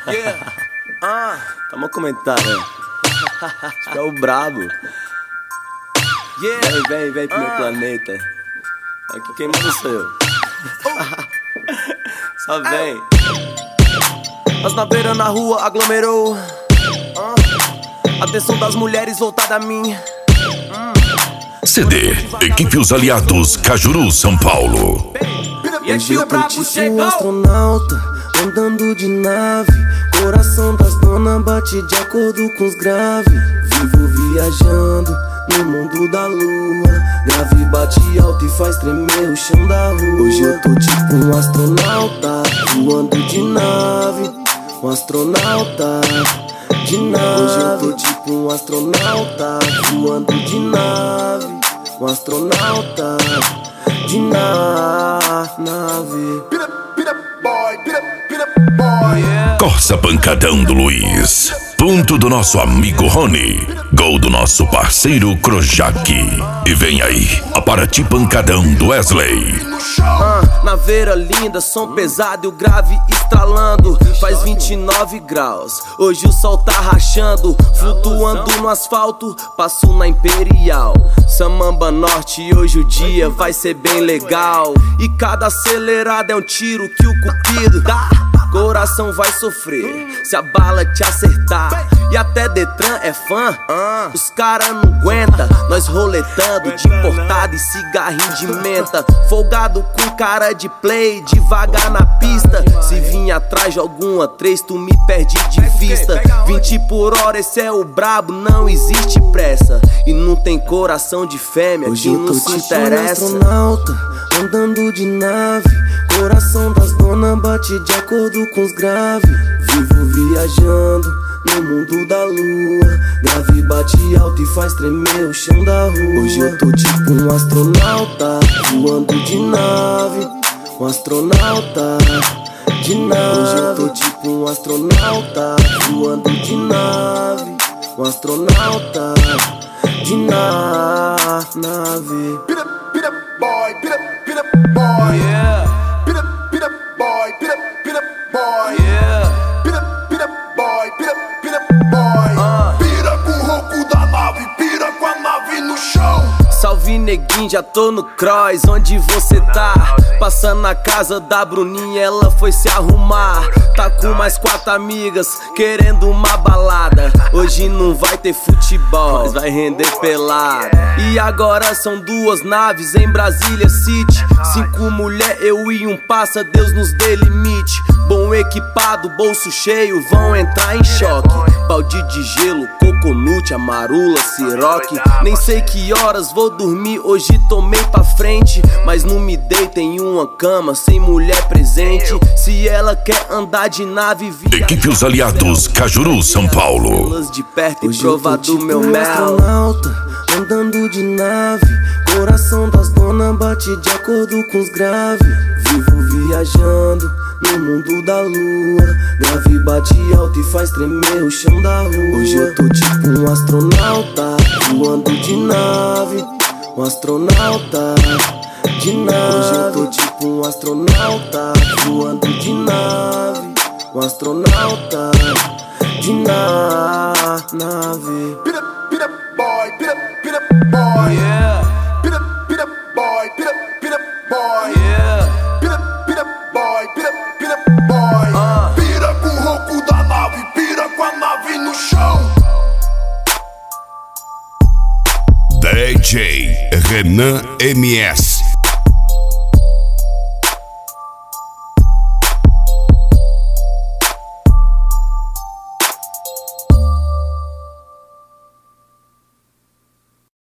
Tamo comentário, né? Acho que é o brabo. Vem pro meu planeta. Aqui quem manda sou eu. Só vem. Mas na beira, na rua, aglomerou. Atenção das mulheres voltada a mim. CD, Equipe Os Aliados, Cajuru, São Paulo. Hoje eu tô tipo um astronauta, andando de nave. Coração das donas bate de acordo com os graves. Vivo viajando no mundo da lua. Grave bate alto e faz tremer o chão da rua. Hoje eu tô tipo um astronauta, voando de nave. Um astronauta de nave. Hoje eu tô tipo um astronauta, voando de nave. Um astronauta de nave. Corsa Pancadão do Luiz. Ponto do nosso amigo Rony. Gol do nosso parceiro Krojak. E vem aí, a Paraty Pancadão do Wesley. Na veira linda, som pesado e o grave estralando. Faz 29 graus, hoje o sol tá rachando. Flutuando no asfalto, passo na Imperial Samamba Norte e hoje o dia vai ser bem legal. E cada acelerada é um tiro que o cupido dá. Coração vai sofrer se a bala te acertar. E até Detran é fã, os cara não aguenta. Nós roletando de importado e cigarrinho de menta. Folgado com cara de play, devagar na pista. Se vir atrás de alguma três, tu me perde de vista. 20 por hora, esse é o brabo, não existe pressa. E não tem coração de fêmea que não se interessa. Hoje eu tô tipo um astronauta, andando de nave. Coração das donas bate de acordo com os graves. Vivo viajando no mundo da lua. Grave bate alto e faz tremer o chão da rua. Hoje eu tô tipo um astronauta, voando de nave. Um astronauta de nave. Hoje eu tô tipo um astronauta, voando de nave. Um astronauta de nave. Salve neguinho, já tô no cross, onde você tá? Passando na casa da Bruninha, ela foi se arrumar. Tá com mais 4 amigas, querendo uma balada. Hoje não vai ter futebol, mas vai render pelada. E agora são 2 naves em Brasília City. 5 mulher, eu e um passa, Deus nos dê limite. Bom equipado, bolso cheio, vão entrar em choque. Balde de gelo, coconut, amarula, siroque. Nem sei que horas vou dormir, hoje tomei pra frente. Mas não me deita em uma cama sem mulher presente. Se ela quer andar de nave, Equipe Os Aliados, Cajuru, São Paulo. De perto e provar do meu mel. Astronauta, andando de nave. Coração das donas bate de acordo com os graves. Vivo viajando no mundo da lua. Grave bate alto e faz tremer o chão da rua. Hoje eu tô tipo um astronauta, voando de nave. Um astronauta de nave. Hoje eu tô tipo um astronauta, voando de nave. Um astronauta de nave. Pira com o ronco da nave, pira com a nave no chão. DJ Renan MS.